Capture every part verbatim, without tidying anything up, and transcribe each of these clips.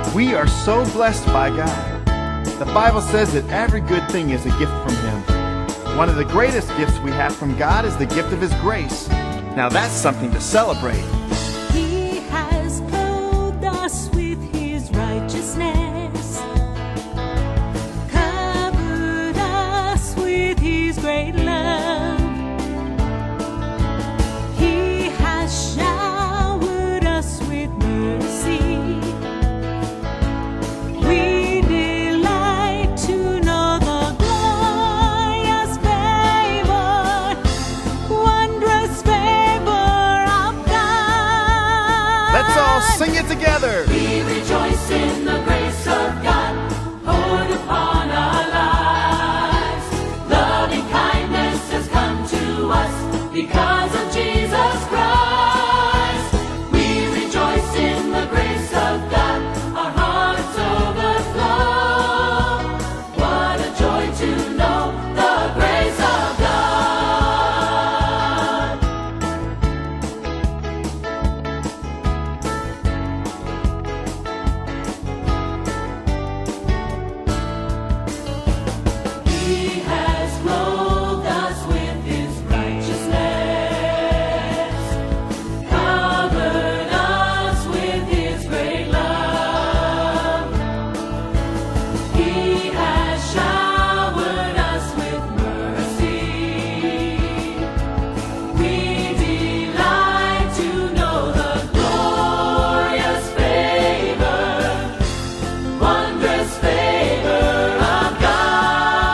We are so blessed by God. The Bible says that every good thing is a gift from Him. One of the greatest gifts we have from God is the gift of His grace. Now that's something to celebrate. He has clothed us with His righteousness, covered us with His great love. He has showered us with mercy. We delight to know the glorious favor, wondrous favor of God. Let's all sing it together. We rejoice in the grace of God poured upon our lives. Loving kindness has come to us because of Jesus Christ. We rejoice in the grace of God. Our hearts overflow. What a joy to know the grace of God. He has clothed us with His righteousness, covered us with His great love. He has showered us with mercy. We delight to know the glorious favor, wondrous favor of God.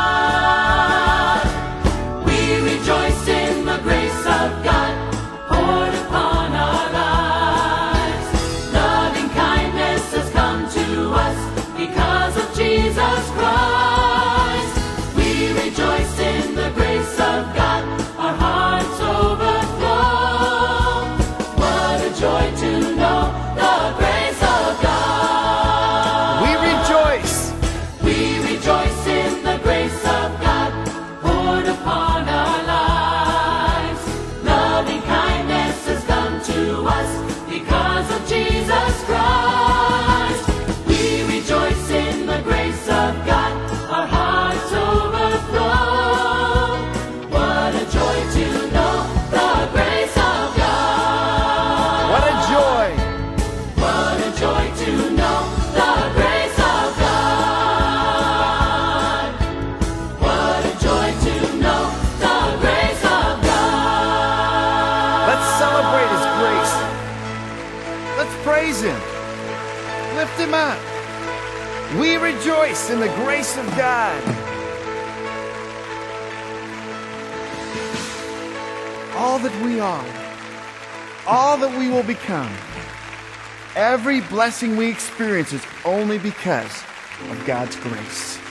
We rejoice in the grace of God poured upon our lives. Loving kindness has come to us because of Jesus Christ. We rejoice in the grace of God. Our hearts overflow. What a joy to know the grace of God. We rejoice. We rejoice in the grace of God poured upon our lives. Loving kindness has come to us because of Jesus Christ. We rejoice in the grace of God. Our hearts overflow. What a joy to know the grace of God. What a joy. What a joy to know the grace of God. What a joy to know the grace of God. Let's celebrate His grace. Let's praise Him. Lift Him up. We rejoice in the grace of God. All that we are, all that we will become, every blessing we experience is only because of God's grace.